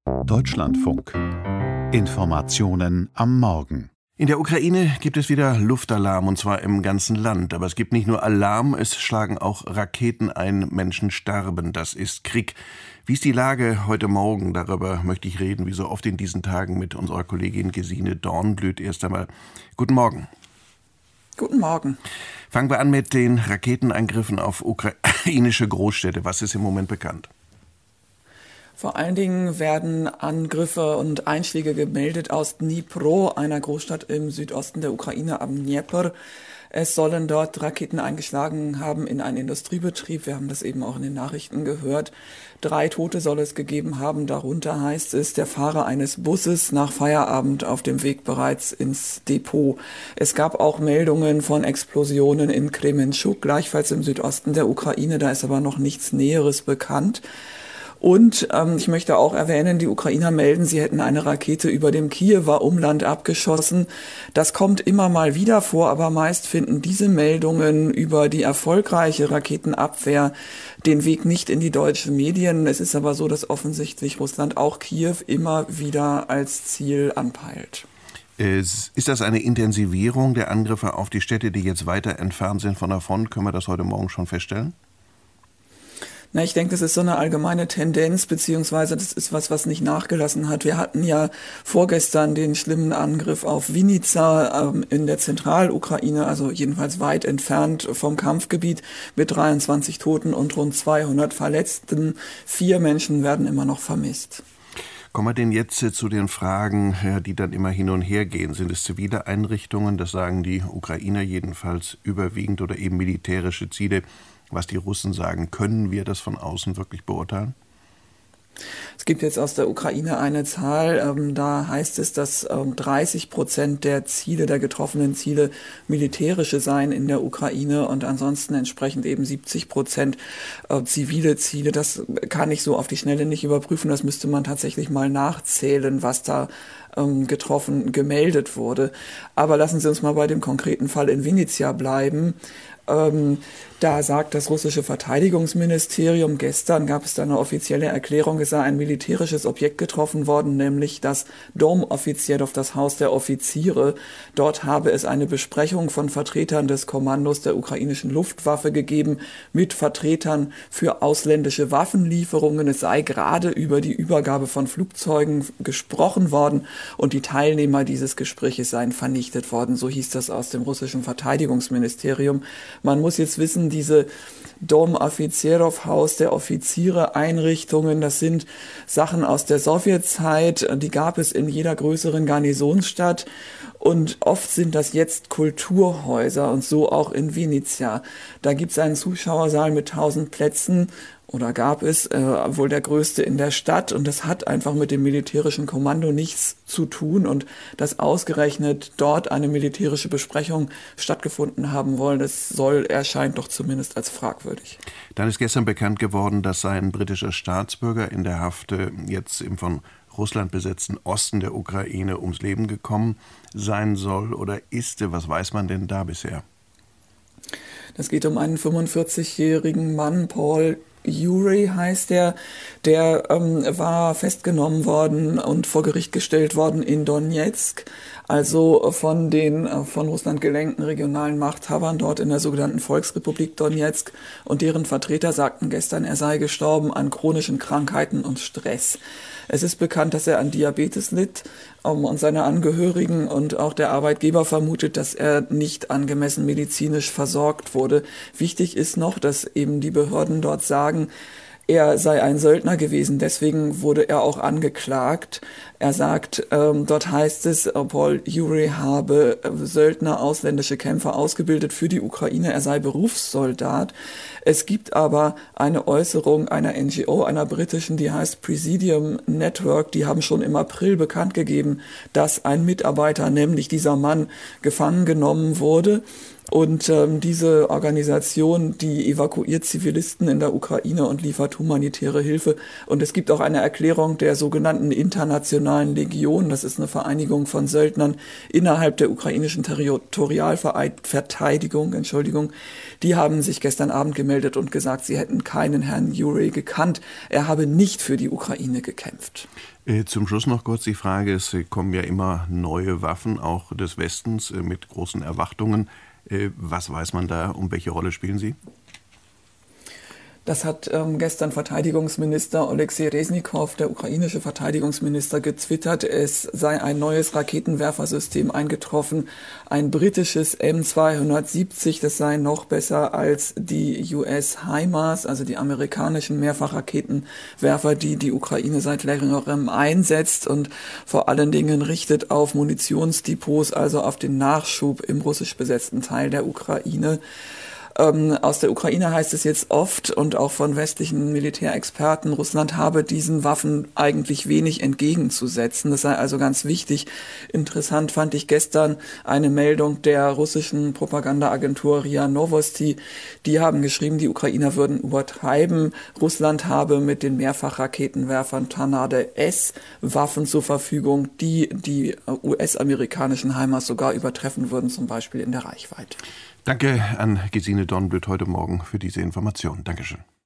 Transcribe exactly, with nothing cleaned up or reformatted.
Deutschlandfunk. Informationen am Morgen. In der Ukraine gibt es wieder Luftalarm, und zwar im ganzen Land. Aber es gibt nicht nur Alarm, es schlagen auch Raketen ein, Menschen sterben. Das ist Krieg. Wie ist die Lage heute Morgen? Darüber möchte ich reden, wie so oft in diesen Tagen, mit unserer Kollegin Gesine Dornblüt. Erst einmal guten Morgen. Guten Morgen. Fangen wir an mit den Raketenangriffen auf ukrainische Großstädte. Was ist im Moment bekannt? Vor allen Dingen werden Angriffe und Einschläge gemeldet aus Dnipro, einer Großstadt im Südosten der Ukraine am Dnepr. Es sollen dort Raketen eingeschlagen haben in einen Industriebetrieb. Wir haben das eben auch in den Nachrichten gehört. Drei Tote soll es gegeben haben. Darunter heißt es, der Fahrer eines Busses nach Feierabend auf dem Weg bereits ins Depot. Es gab auch Meldungen von Explosionen in Kremenchuk, gleichfalls im Südosten der Ukraine. Da ist aber noch nichts Näheres bekannt. Und ähm, ich möchte auch erwähnen, die Ukrainer melden, sie hätten eine Rakete über dem Kiewer Umland abgeschossen. Das kommt immer mal wieder vor, aber meist finden diese Meldungen über die erfolgreiche Raketenabwehr den Weg nicht in die deutschen Medien. Es ist aber so, dass offensichtlich Russland auch Kiew immer wieder als Ziel anpeilt. Ist das eine Intensivierung der Angriffe auf die Städte, die jetzt weiter entfernt sind von der Front? Können wir das heute Morgen schon feststellen? Na, ich denke, das ist so eine allgemeine Tendenz, beziehungsweise das ist was, was nicht nachgelassen hat. Wir hatten ja vorgestern den schlimmen Angriff auf Vinica ähm, in der Zentralukraine, also jedenfalls weit entfernt vom Kampfgebiet, mit dreiundzwanzig Toten und rund zweihundert Verletzten. Vier Menschen werden immer noch vermisst. Kommen wir denn jetzt zu den Fragen, die dann immer hin und her gehen? Sind es zivile Einrichtungen, das sagen die Ukrainer jedenfalls überwiegend, oder eben militärische Ziele? Was die Russen sagen, können wir das von außen wirklich beurteilen? Es gibt jetzt aus der Ukraine eine Zahl, ähm, da heißt es, dass ähm, dreißig Prozent der Ziele, der getroffenen Ziele militärische seien in der Ukraine und ansonsten entsprechend eben siebzig Prozent äh, zivile Ziele. Das kann ich so auf die Schnelle nicht überprüfen, das müsste man tatsächlich mal nachzählen, was da ähm, getroffen, gemeldet wurde. Aber lassen Sie uns mal bei dem konkreten Fall in Vinica bleiben. Ähm, da sagt das russische Verteidigungsministerium, gestern gab es da eine offizielle Erklärung, es sei ein militärisches Objekt getroffen worden, nämlich das Dom Offizier, das Haus der Offiziere. Dort habe es eine Besprechung von Vertretern des Kommandos der ukrainischen Luftwaffe gegeben mit Vertretern für ausländische Waffenlieferungen. Es sei gerade über die Übergabe von Flugzeugen gesprochen worden und die Teilnehmer dieses Gespräches seien vernichtet worden. So hieß das aus dem russischen Verteidigungsministerium. Man muss jetzt wissen, diese Dom Offizierov, Haus der Offiziere, Einrichtungen, das sind Sachen aus der Sowjetzeit, die gab es in jeder größeren Garnisonsstadt und oft sind das jetzt Kulturhäuser und so auch in Vinica. Da gibt es einen Zuschauersaal mit tausend Plätzen, oder gab es, äh, wohl der größte in der Stadt, und das hat einfach mit dem militärischen Kommando nichts zu tun, und dass ausgerechnet dort eine militärische Besprechung stattgefunden haben wollen, das soll, erscheint doch zumindest als fragwürdig. Dann ist gestern bekannt geworden, dass ein britischer Staatsbürger in der Haft jetzt im von Russland besetzten Osten der Ukraine ums Leben gekommen sein soll oder ist. Was weiß man denn da bisher? Es geht um einen fünfundvierzigjährigen Mann, Paul Yuri heißt er, der ähm, war festgenommen worden und vor Gericht gestellt worden in Donetsk, also von den äh, von Russland gelenkten regionalen Machthabern dort in der sogenannten Volksrepublik Donetsk, und deren Vertreter sagten gestern, er sei gestorben an chronischen Krankheiten und Stress. Es ist bekannt, dass er an Diabetes litt, um, und seine Angehörigen und auch der Arbeitgeber vermutet, dass er nicht angemessen medizinisch versorgt wurde. Wichtig ist noch, dass eben die Behörden dort sagen, er sei ein Söldner gewesen, deswegen wurde er auch angeklagt. Er sagt, ähm, dort heißt es, äh, Paul Yuri habe äh, Söldner, ausländische Kämpfer ausgebildet für die Ukraine, er sei Berufssoldat. Es gibt aber eine Äußerung einer N G O, einer britischen, die heißt Presidium Network, die haben schon im April bekannt gegeben, dass ein Mitarbeiter, nämlich dieser Mann, gefangen genommen wurde. Und ähm, diese Organisation, die evakuiert Zivilisten in der Ukraine und liefert humanitäre Hilfe. Und es gibt auch eine Erklärung der sogenannten Internationalen Legion. Das ist eine Vereinigung von Söldnern innerhalb der ukrainischen Territorialverteidigung. Entschuldigung. Die haben sich gestern Abend gemeldet und gesagt, sie hätten keinen Herrn Jurij gekannt. Er habe nicht für die Ukraine gekämpft. Zum Schluss noch kurz die Frage, es kommen ja immer neue Waffen, auch des Westens, mit großen Erwartungen. Was weiß man da, um welche Rolle spielen sie? Das hat ähm, gestern Verteidigungsminister Oleksiy Resnikow, der ukrainische Verteidigungsminister, getwittert. Es sei ein neues Raketenwerfersystem eingetroffen, ein britisches M zweihundertsiebzig. Das sei noch besser als die U S HIMARS, also die amerikanischen Mehrfachraketenwerfer, die die Ukraine seit längerem einsetzt und vor allen Dingen richtet auf Munitionsdepots, also auf den Nachschub im russisch besetzten Teil der Ukraine. Ähm, aus der Ukraine heißt es jetzt oft und auch von westlichen Militärexperten, Russland habe diesen Waffen eigentlich wenig entgegenzusetzen. Das sei also ganz wichtig. Interessant fand ich gestern eine Meldung der russischen Propagandaagentur R I A Novosti. Die haben geschrieben, die Ukrainer würden übertreiben. Russland habe mit den Mehrfachraketenwerfern Tornade S Waffen zur Verfügung, die die U S-amerikanischen HIMARS sogar übertreffen würden, zum Beispiel in der Reichweite. Danke an Gesine Dornblüt heute Morgen für diese Information. Dankeschön.